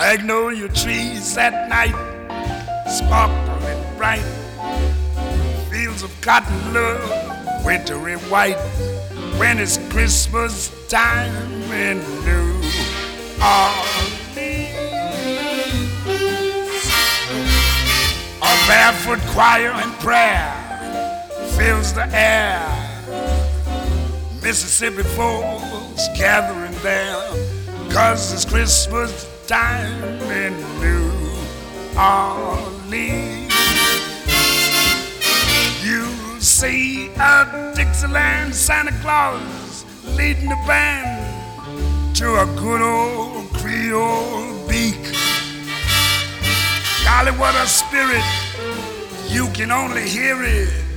Magnolia trees at night, sparkling bright. Fields of cotton love, wintry white. When it's Christmas time in New Orleans, a barefoot choir and prayer fills the air. Mississippi folks gathering there, 'cause it's Christmas time in New Orleans. You see a Dixieland Santa Claus leading the band to a good old Creole beak. Golly, what a spirit, you can only hear it